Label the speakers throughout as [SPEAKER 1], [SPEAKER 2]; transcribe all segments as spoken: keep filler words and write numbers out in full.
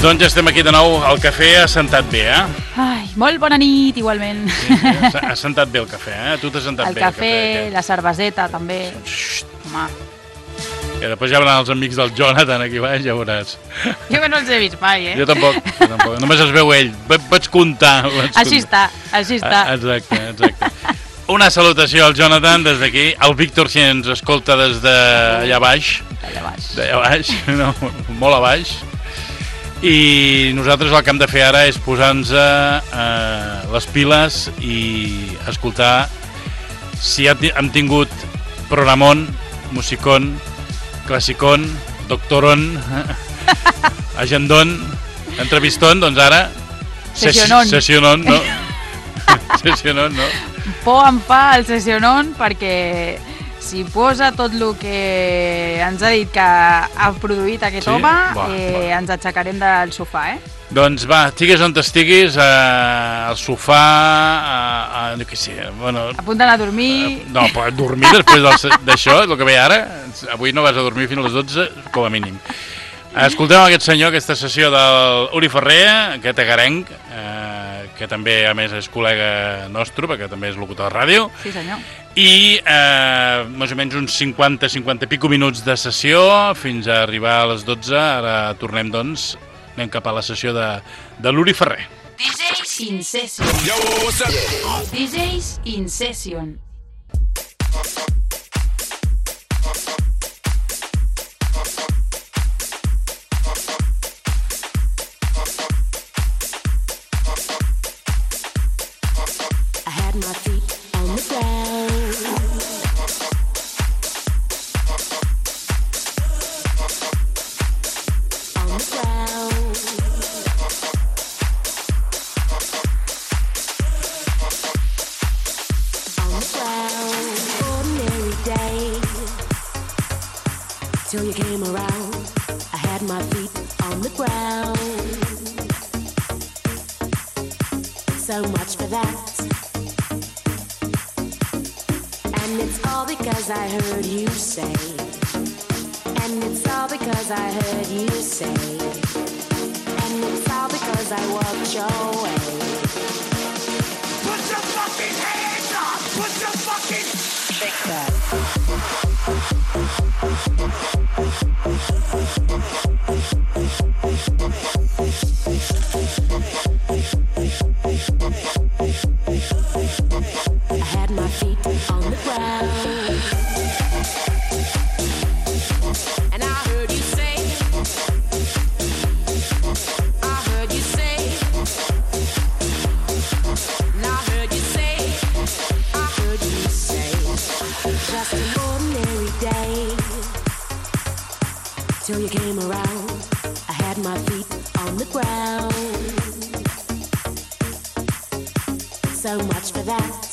[SPEAKER 1] Doncs ja estem aquí de nou. El cafè ha sentat bé, eh?
[SPEAKER 2] Ai, molt bona nit, igualment.
[SPEAKER 1] Sí, sí, ha sentat bé el cafè, eh? Tu t'has sentat
[SPEAKER 2] el
[SPEAKER 1] bé
[SPEAKER 2] cafè,
[SPEAKER 1] el cafè.
[SPEAKER 2] la cerveseta, també.
[SPEAKER 1] Xxt.
[SPEAKER 2] Home.
[SPEAKER 1] I després ja veuran els amics del Jonathan aquí baix, ja veuràs.
[SPEAKER 2] Jo que no els he vist mai, eh?
[SPEAKER 1] Jo tampoc, jo tampoc. Només els veu ell. Pots comptar.
[SPEAKER 2] Així està, així està.
[SPEAKER 1] Exacte, exacte. Una salutació al Jonathan des d'aquí. El Víctor, si ens escolta des d'allà baix.
[SPEAKER 2] D'allà baix.
[SPEAKER 1] D'allà baix, no, molt a baix. I nosaltres el que hem de fer ara és posar-nos eh, les piles i escoltar si hem tingut programón, musicón, classicón, doctorón, agendón, entrevistón, doncs ara
[SPEAKER 2] Sessionón.
[SPEAKER 1] Sessionón, no? Sessionón, no?
[SPEAKER 2] Por em fa el sessionón perquè si posa tot el que ens ha dit que ha produït aquest
[SPEAKER 1] Sí?
[SPEAKER 2] home,
[SPEAKER 1] Va,
[SPEAKER 2] eh,
[SPEAKER 1] va.
[SPEAKER 2] ens aixecarem del sofà, eh?
[SPEAKER 1] Doncs va, estigues on estiguis, eh, al sofà, a, a, no què sé, bueno...
[SPEAKER 2] Apunten a dormir...
[SPEAKER 1] Eh, no, però dormir després del- d'això, el que ve ara, avui no vas a dormir fins a les dotze, com a mínim. Escoltem aquest senyor, aquesta sessió del Uri Ferrer, aquest agarenc, eh, que també, a més, és col·lega nostre, perquè també és locutor de ràdio,
[SPEAKER 2] Sí, senyor.
[SPEAKER 1] i eh, més o menys uns cinquanta a cinquanta i pico minuts de sessió fins a arribar a les dotze. Ara tornem, doncs, anem cap a la sessió de, de l'Uri Ferrer.
[SPEAKER 2] D Js in session.
[SPEAKER 3] Yo, what's up?
[SPEAKER 2] D Js in session.
[SPEAKER 4] I had my feet on the ground. On the ground. On the ground. Ordinary day. Till you came around. I had my feet on the ground. So much for that. And it's all because I heard you say. And it's all because I heard you say. And it's all because I walked your way.
[SPEAKER 3] Put your fucking hands up! Put your fucking...
[SPEAKER 4] Shake that. I had my feet on the ground. And I heard you say, I heard you say, and I heard you say, I heard you say, just an ordinary day. Till you came around, I had my feet on the ground. So much for that.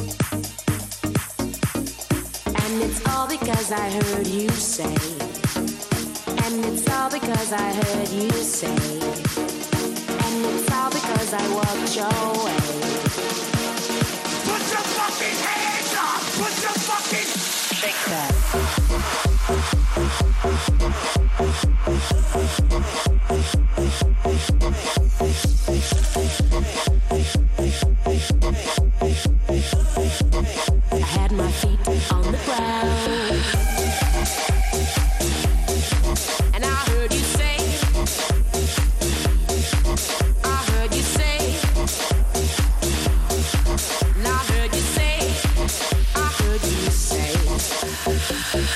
[SPEAKER 4] And it's all because I heard you say. And it's all because I heard you say. And it's all because I walked your way.
[SPEAKER 3] Put your fucking hands up! Put your fucking...
[SPEAKER 4] Shake that. I had my feet on the ground. And I heard you say, I heard you say, and I heard you say, I heard you say,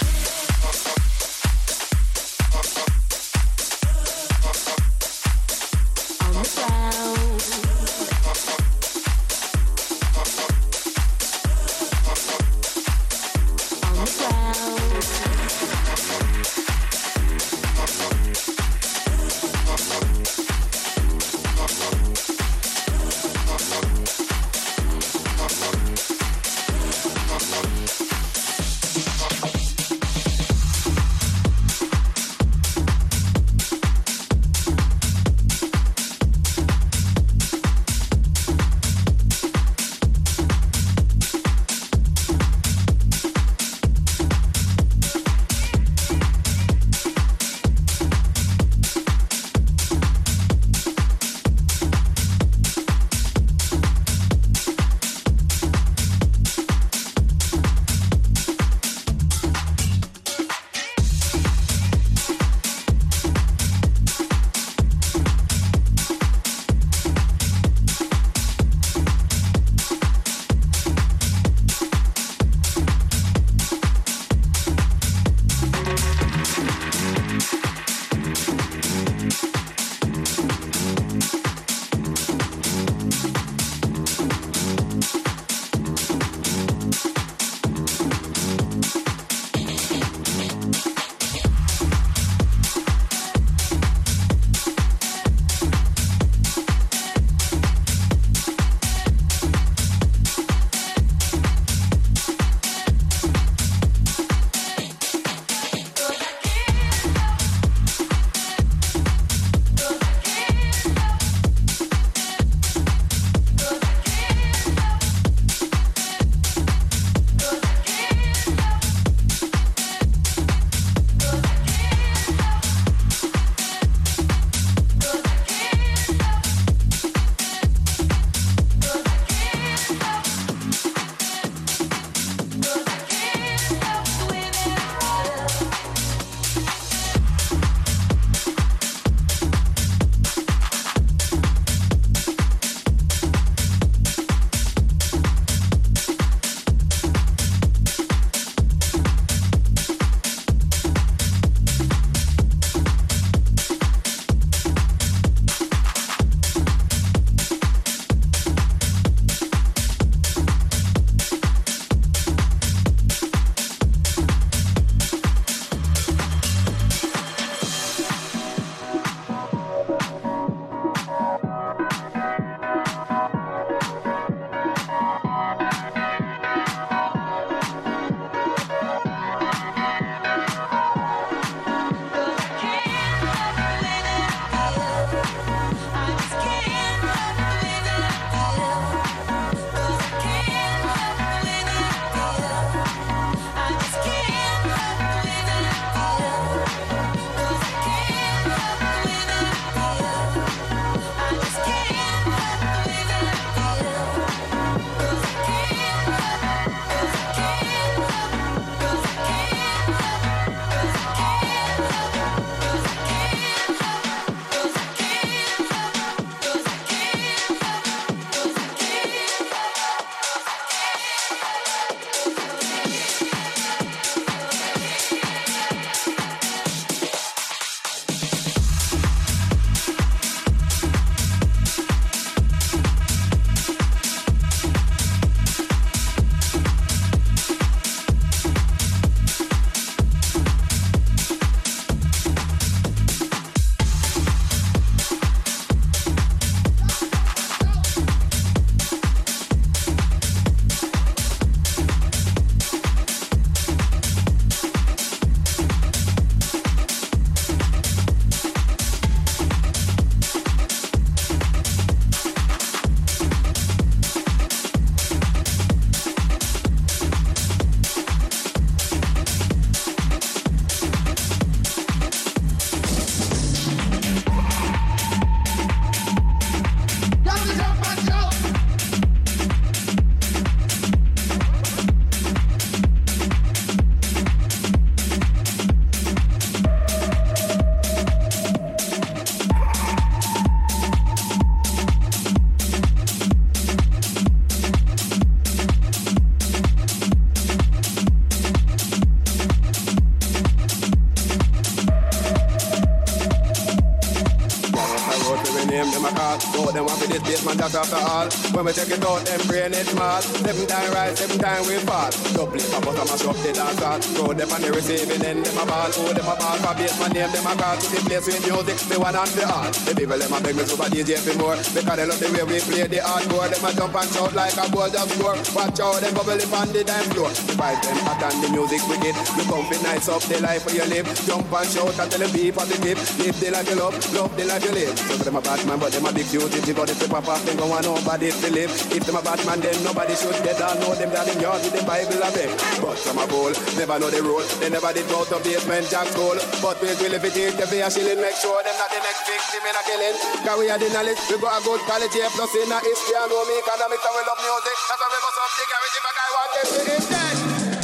[SPEAKER 5] ball. So them want for this base man just after all. When we check it out, them brain it small. Seven time rise, seven time we fall. Double it, pop out, mash up the dance hall. Throw them on the receiving end, them a ball. Oh, them a ball for base man name, them a call. To the place with music, me one and the all. The people them a beg me super D J for more. Because they love the way we play the hardcore. Them a jump and shout like a ball just score. Watch out, them bubble up on the dance floor. The vibe them hot and the music wicked. You come fit nice up the life for your live. Jump and shout and tell them be positive. Live the life you love, love the life you live. So them a bad man, but them a big duty. But if they pop off, then go on nobody to live. If them a bad man, then nobody should get down. Know them down in yard with the Bible a beg. But some a bowl, never know the rule. They never did go to basement jack school. But we will if it is the fair shilling. Make sure them not the next victim in a killing. Cause we are the knowledge, we got a good college here. Plus in a history and know me economics and we love music. That's why we bust up the garage if a guy wants them to him dead.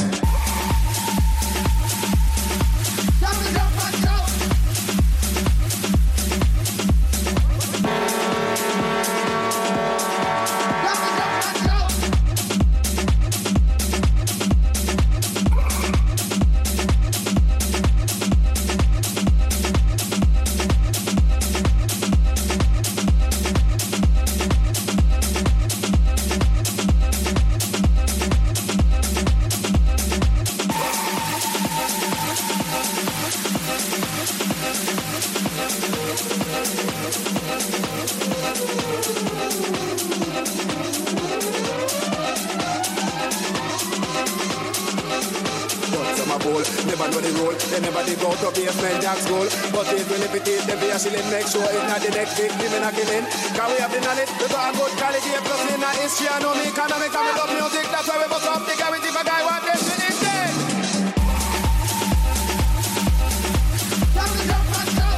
[SPEAKER 5] Jump and jump and jump. Never know the rule, they never did go to basement jack school. But it will if it is the beer shilling. Make sure it's not the next victim in a killing. Cause we have the knowledge, we got a good college here. Plus in a history and know me economics and we love music. That's why we bust up the garage if a guy wants them to him dead. Jump and jump and jump.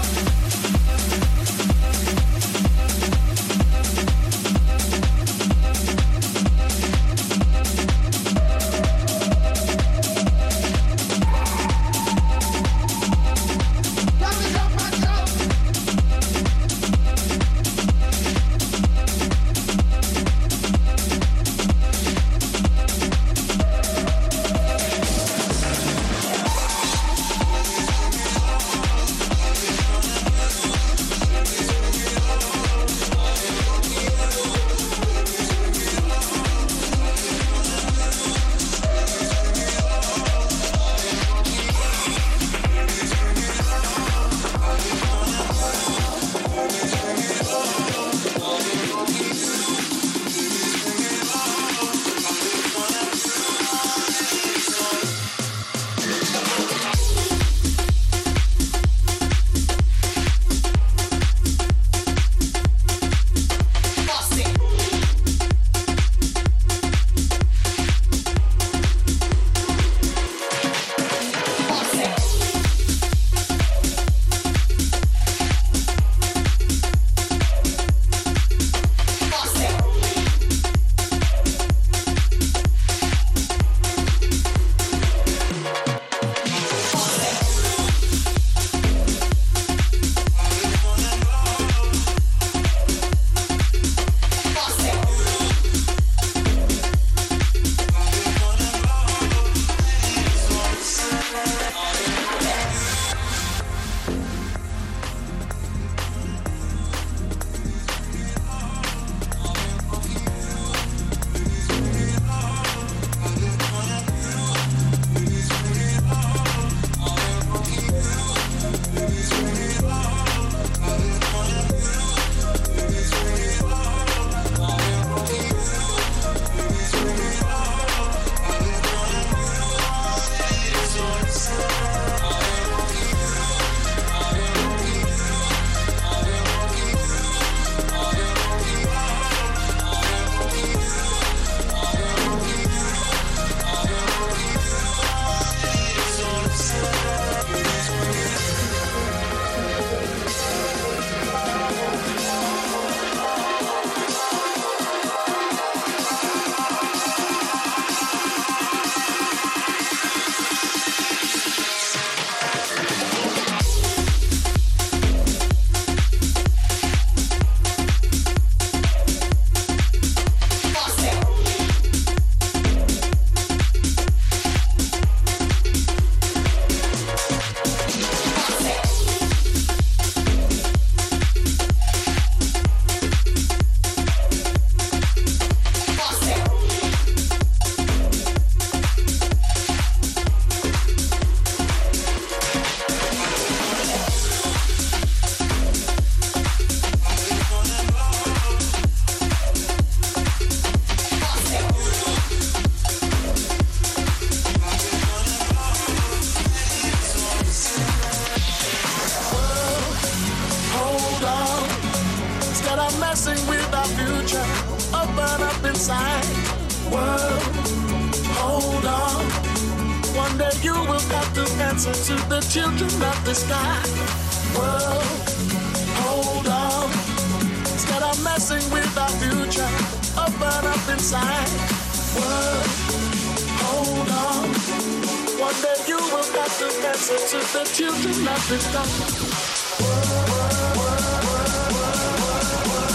[SPEAKER 6] messing with our future. Open up inside. World, hold on. One day you will have to answer to the children of the sky. World, hold on. Instead of messing with our future, open up inside. World, hold on. One day you will have to answer to the children of the sky. World, world, world, world, world, world,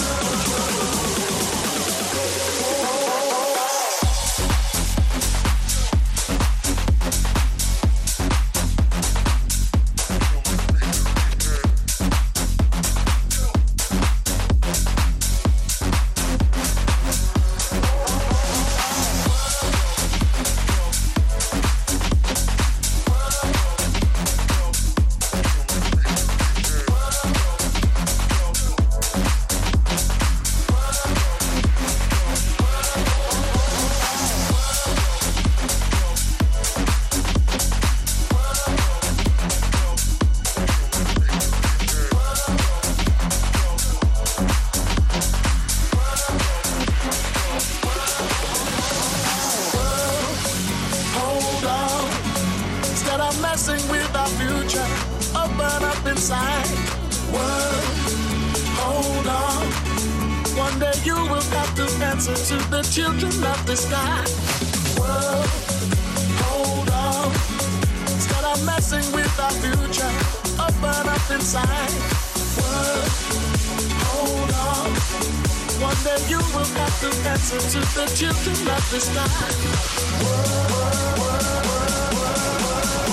[SPEAKER 6] to the children of the sky. World, world, world, world, world,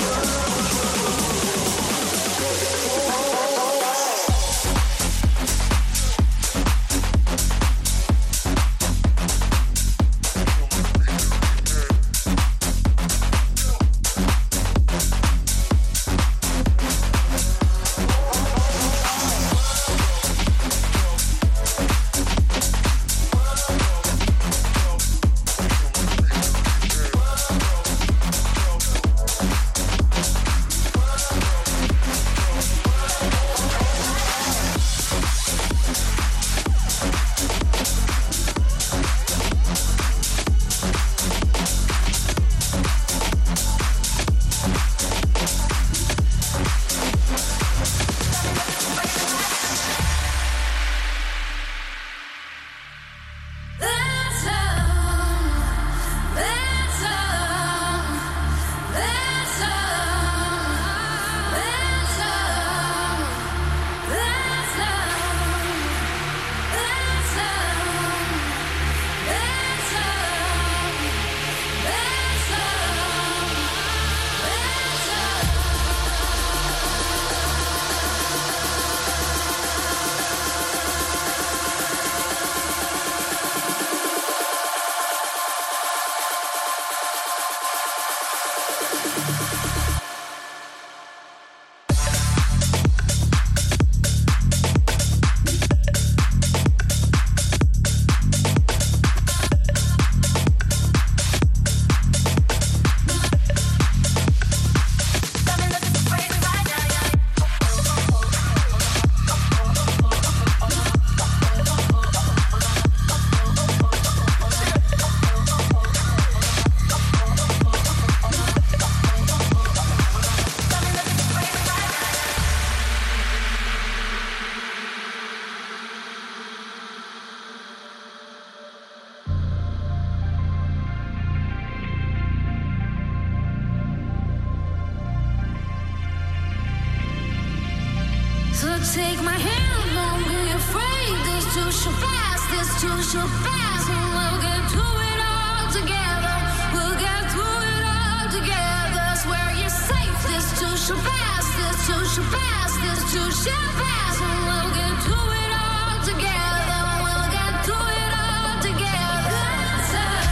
[SPEAKER 7] Take my hand, don't be afraid. This too shall pass, this too shall pass, and we'll get through it all together. We'll get through it all together. Swear you're safe. This too shall pass, this too shall pass, this too shall pass, and we'll get through it all together. We'll get through it all together. That's up,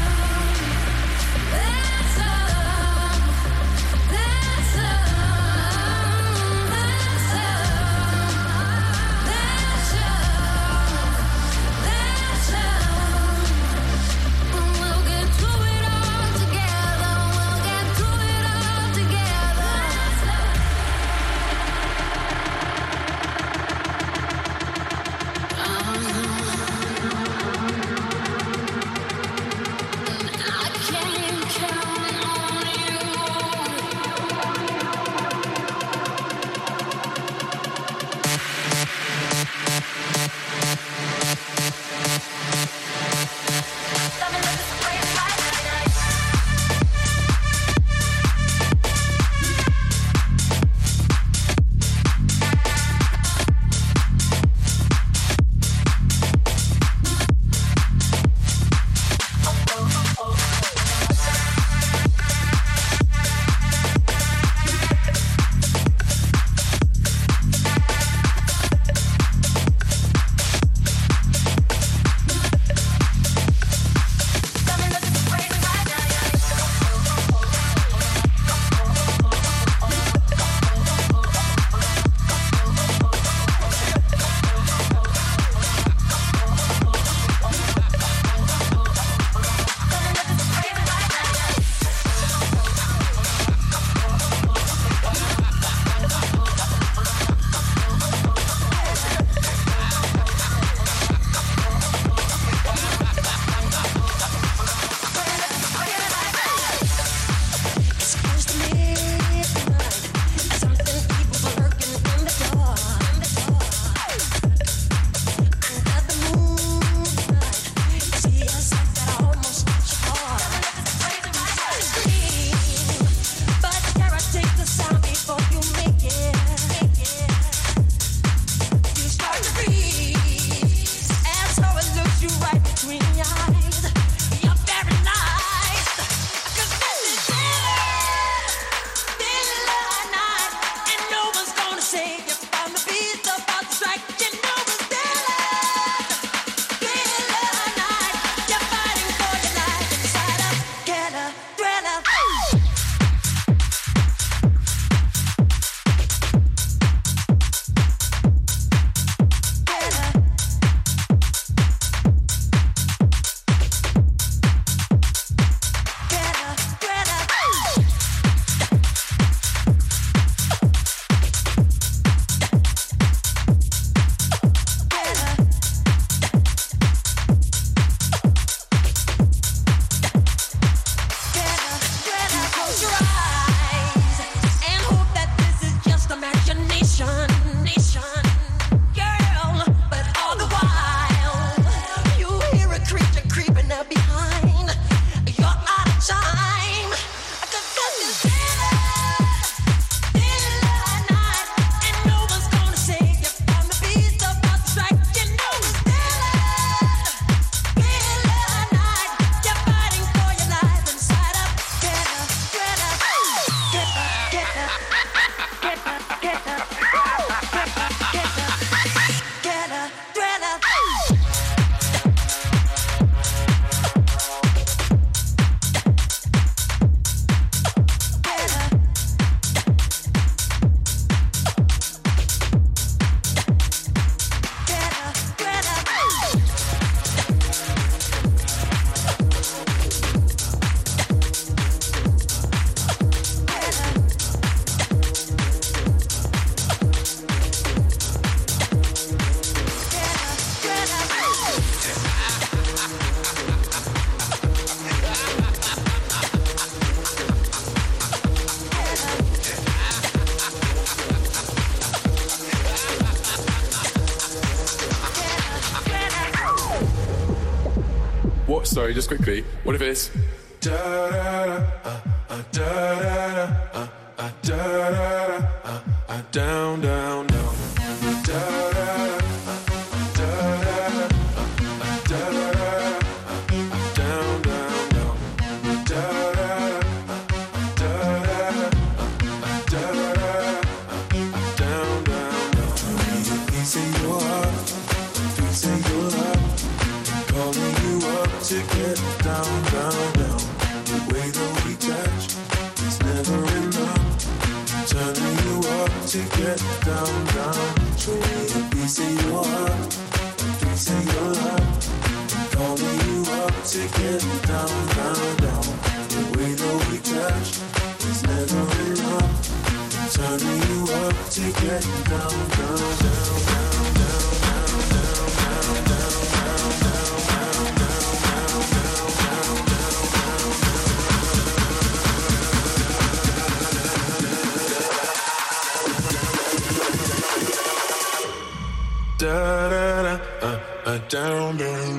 [SPEAKER 7] that's up, that's up.
[SPEAKER 8] sorry, just quickly. What if it's da da da uh, uh, da da da uh, uh, da da da uh, uh, down down down da da da uh, da da da uh, da da da uh, down down down da da da da da uh, da da da down down down. Show me a piece of your heart, a piece of your love. Calling you up to get down, down, down. The way that we touch is never enough. Turning you up to get down, down. Show me a piece of your heart, a piece of your love. Calling you up to get down, down, down. The way that we touch is never enough. Turning you up to get down, down, down, down, down, down, down, down, down, down, down. Da da da, uh, uh, down down.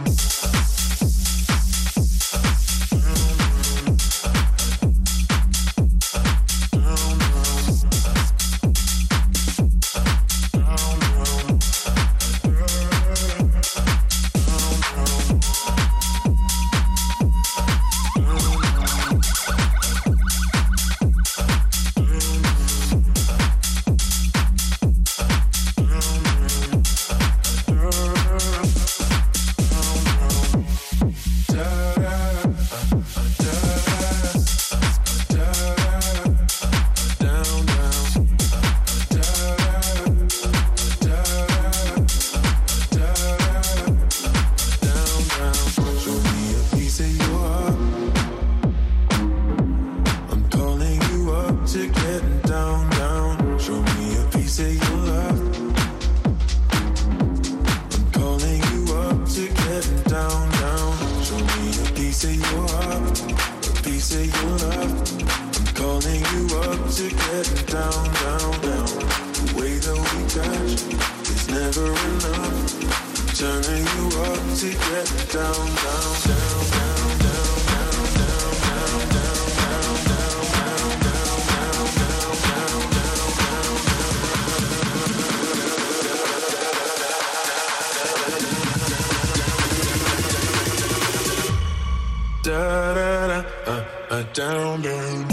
[SPEAKER 8] Down, down.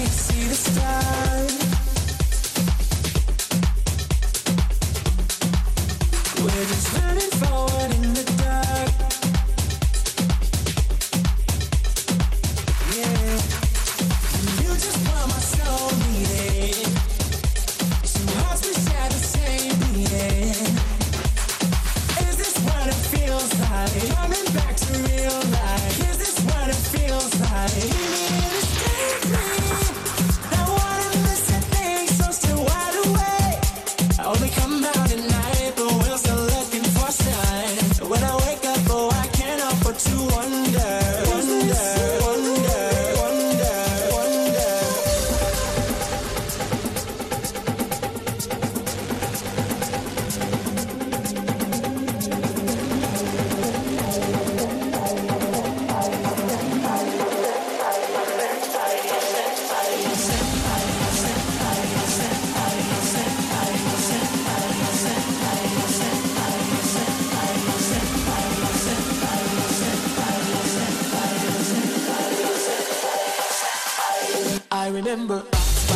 [SPEAKER 6] see the stars. We're just running forward in the dark. Yeah, you just want my soul beating. Two hearts we share the same beating. Is this what it feels like? Coming back to real life. Is this what it feels like? Give me this daydream. Don't wanna miss a thing, so still wide awake. I only come out at night, but we're still looking for sun. When I wake up, oh, I can't help but to wonder, wonder, wonder, wonder, wonder. I remember.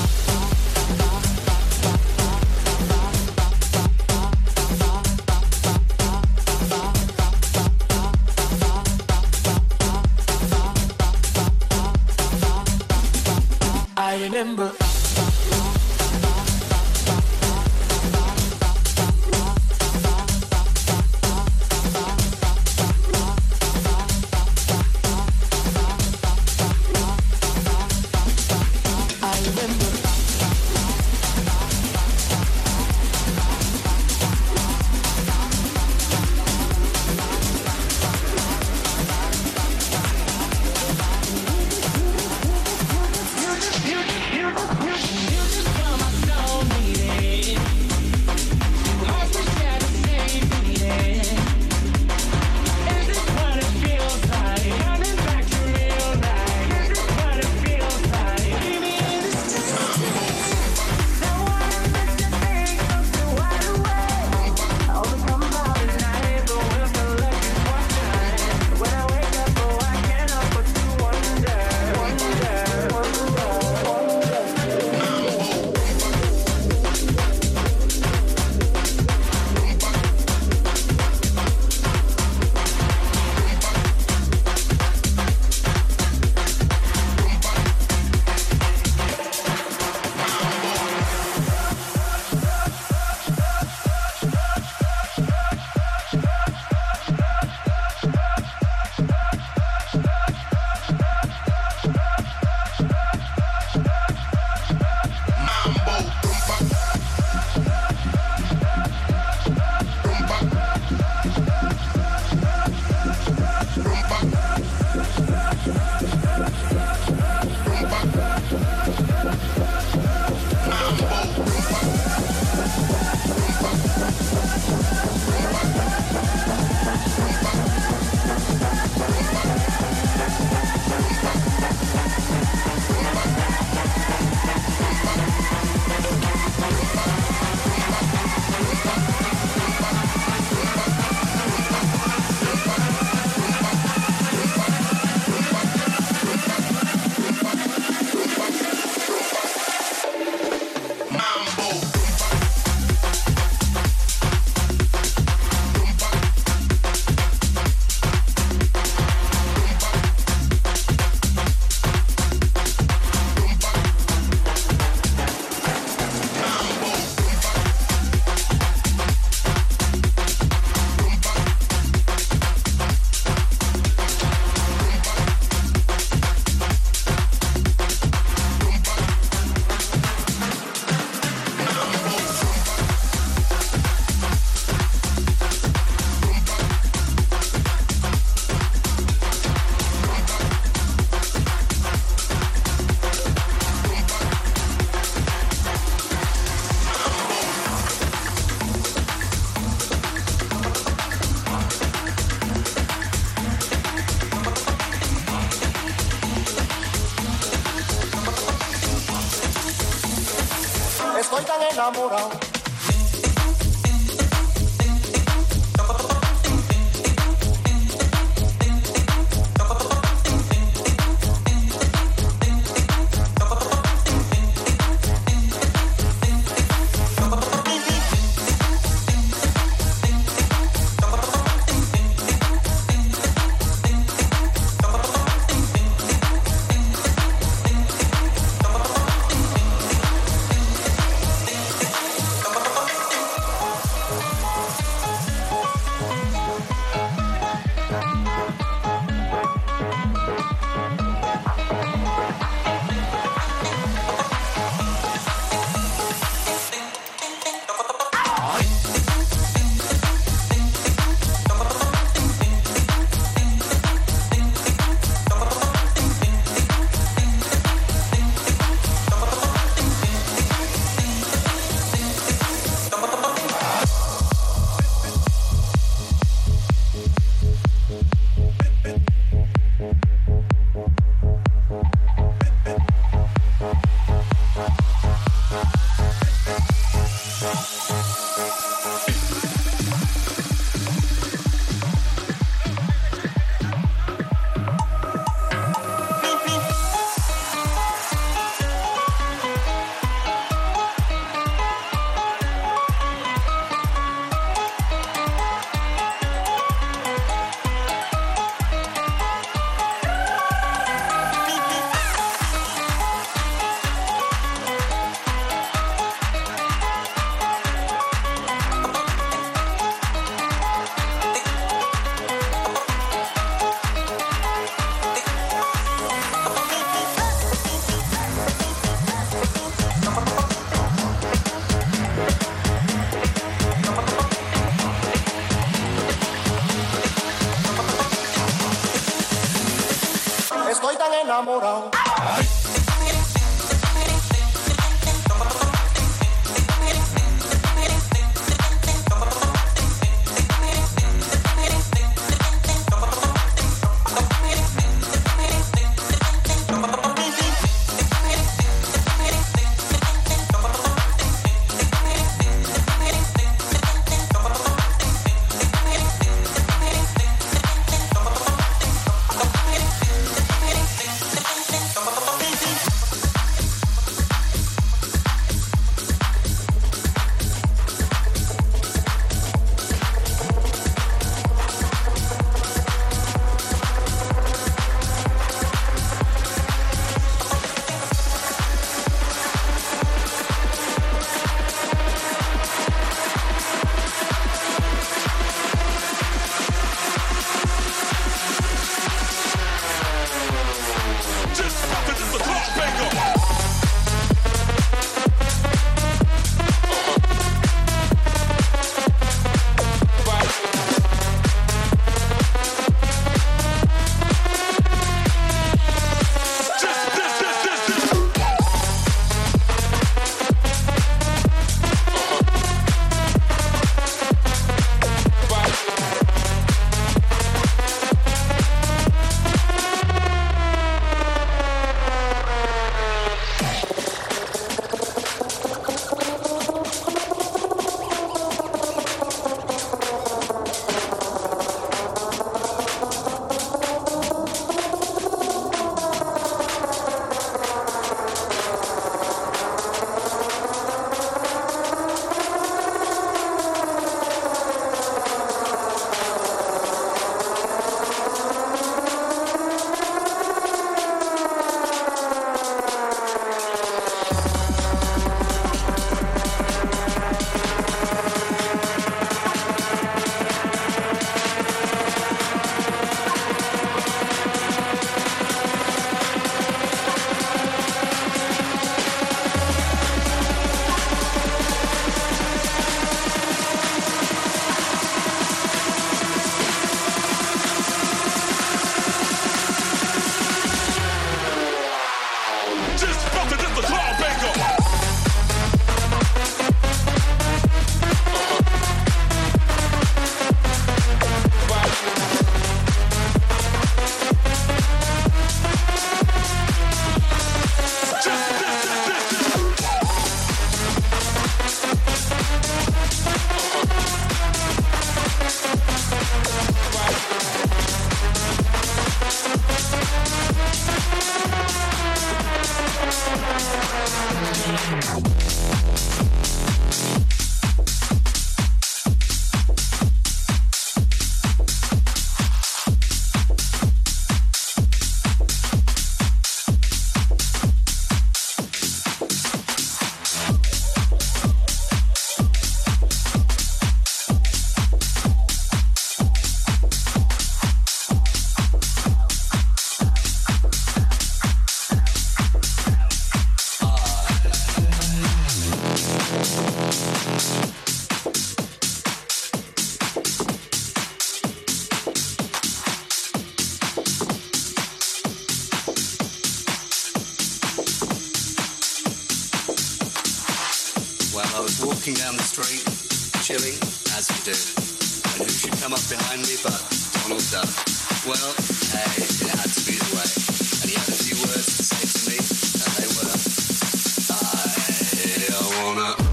[SPEAKER 6] I remember.
[SPEAKER 9] Estoy tan enamorado.
[SPEAKER 10] walking down the street, chilling, as you do. And who should come up behind me but Donald Duck? Well, hey, it had to be the way. And he had a few words to say to me, and they were, I wanna...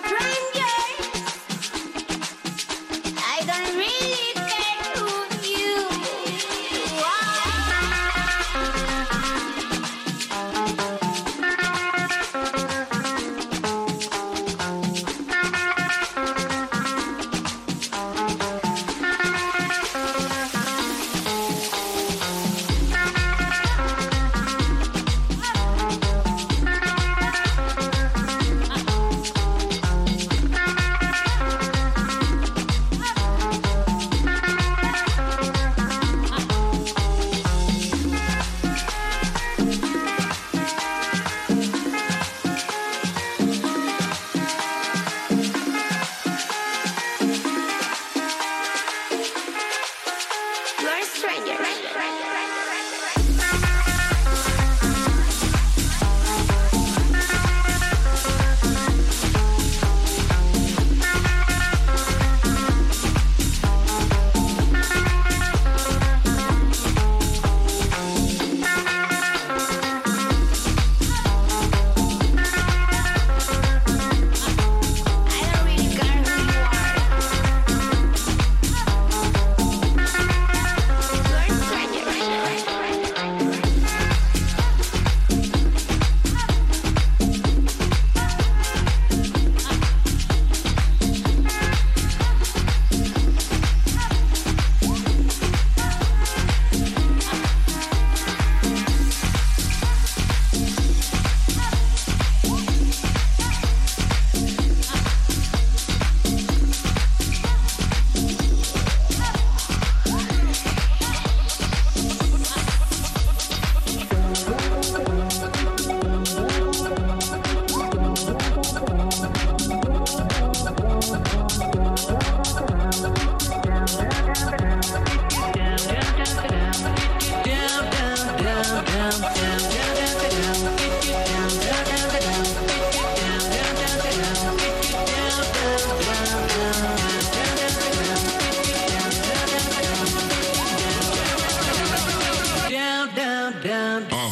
[SPEAKER 7] I don't really care who you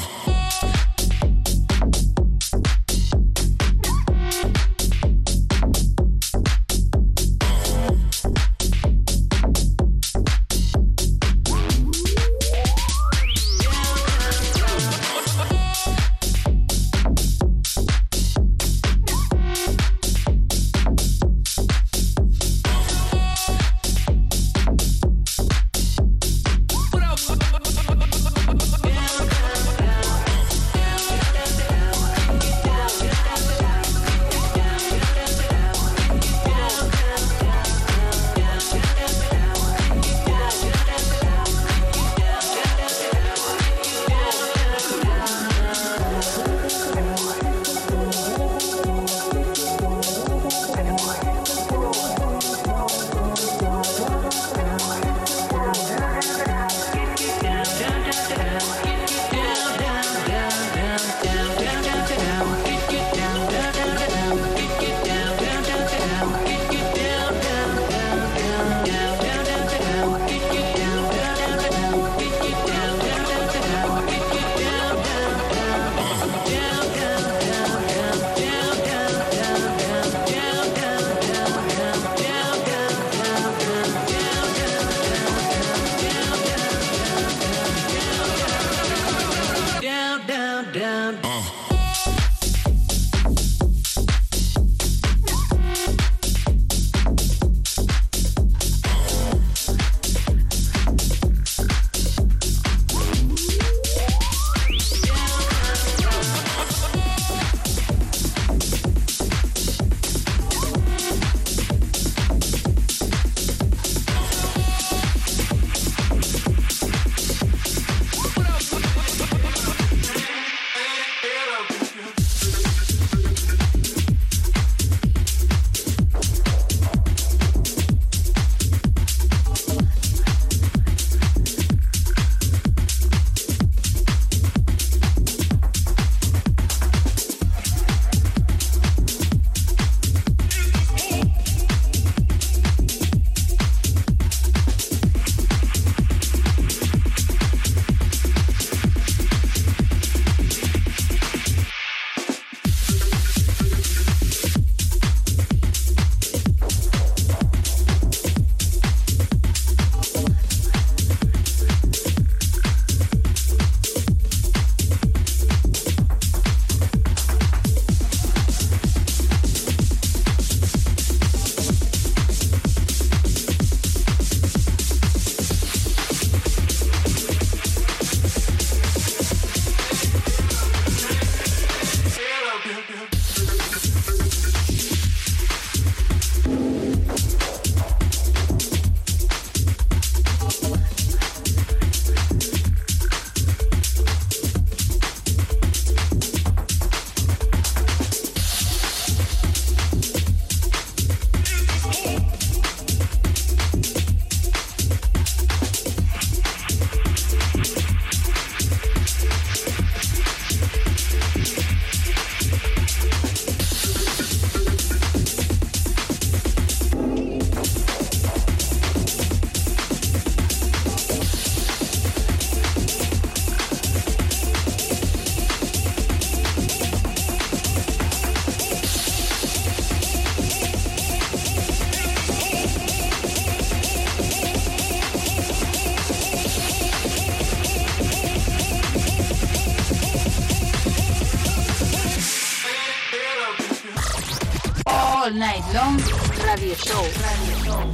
[SPEAKER 2] All Night Long Radio Show. Radio Show.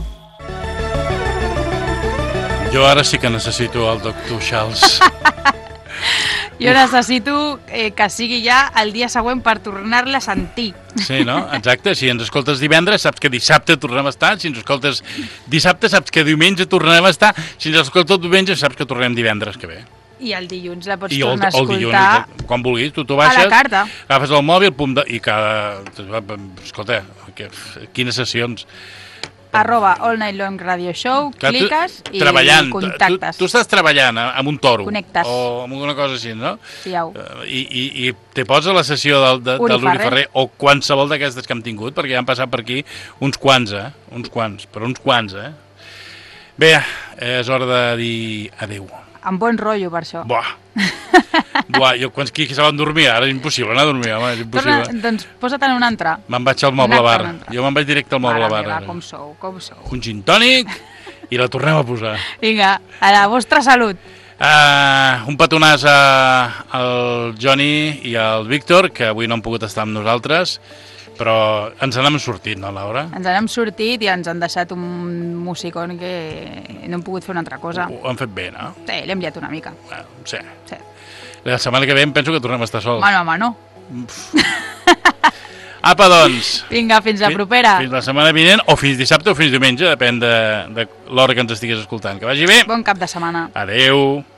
[SPEAKER 1] Jo ara sí que necessito el doctor Charles.
[SPEAKER 2] Jo necessito eh, que sigui ja el dia següent per tornar-la a sentir.
[SPEAKER 1] Sí, no? Exacte. Si ens escoltes divendres, saps que dissabte tornem a estar. Si ens escoltes dissabte, saps que diumenge tornarem a estar. Si ens escoltes diumenge, saps que tornem divendres que ve.
[SPEAKER 2] I el dilluns la pots
[SPEAKER 1] I
[SPEAKER 2] tornar
[SPEAKER 1] el,
[SPEAKER 2] a
[SPEAKER 1] el
[SPEAKER 2] escoltar
[SPEAKER 1] dilluns, quan vulguis. Tu t'ho baixes,
[SPEAKER 2] a la carta.
[SPEAKER 1] Agafes el mòbil, pum, de, i cada... Escolta, que, quines sessions...
[SPEAKER 2] Arroba All Night Long Radio Show,
[SPEAKER 1] Clar,
[SPEAKER 2] cliques
[SPEAKER 1] tu,
[SPEAKER 2] i
[SPEAKER 1] treballant,
[SPEAKER 2] contactes.
[SPEAKER 1] Tu, tu estàs treballant amb un toro.
[SPEAKER 2] Connectes.
[SPEAKER 1] O amb una cosa així, no?
[SPEAKER 2] Sí, au.
[SPEAKER 1] I, i, i te pots a la sessió del, de,
[SPEAKER 2] Uri
[SPEAKER 1] de l'Uri
[SPEAKER 2] Ferrer.
[SPEAKER 1] Ferrer o qualsevol d'aquestes que hem tingut, perquè ja han passat per aquí uns quants, eh? Uns quants, però uns quants, eh? Bé, és hora de dir adeu.
[SPEAKER 2] amb bon rotllo, per això.
[SPEAKER 1] Buah. Buah, jo quan qui se van dormir, ara és impossible anar a dormir, home, és impossible.
[SPEAKER 2] Torna, doncs posa't en un altre.
[SPEAKER 1] Me'n vaig al Moble Bar. Jo me'n vaig directe al Moble Bar.
[SPEAKER 2] Mare meva, com sou, com sou.
[SPEAKER 1] Un gin tònic i la tornem a posar.
[SPEAKER 2] Vinga, a la vostra salut.
[SPEAKER 1] Uh, un petonàs a, al Johnny i al Víctor, que avui no han pogut estar amb nosaltres, però ens n'hem sortit, no, Laura?
[SPEAKER 2] Ens n'hem sortit i ens han deixat un musicón que no hem pogut fer una altra cosa.
[SPEAKER 1] Ho, ho han fet bé, no?
[SPEAKER 2] Sí, l'hem liat una mica.
[SPEAKER 1] Bueno, sí.
[SPEAKER 2] Sí.
[SPEAKER 1] La setmana que ve em penso que tornem a estar sols.
[SPEAKER 2] Mano a mano.
[SPEAKER 1] Apa, doncs.
[SPEAKER 2] Vinga, fins la propera.
[SPEAKER 1] Fins la setmana vinent, o fins dissabte o fins diumenge, depèn de, de l'hora que ens estigués escoltant. Que vagi bé.
[SPEAKER 2] Bon cap de setmana.
[SPEAKER 1] Adeu.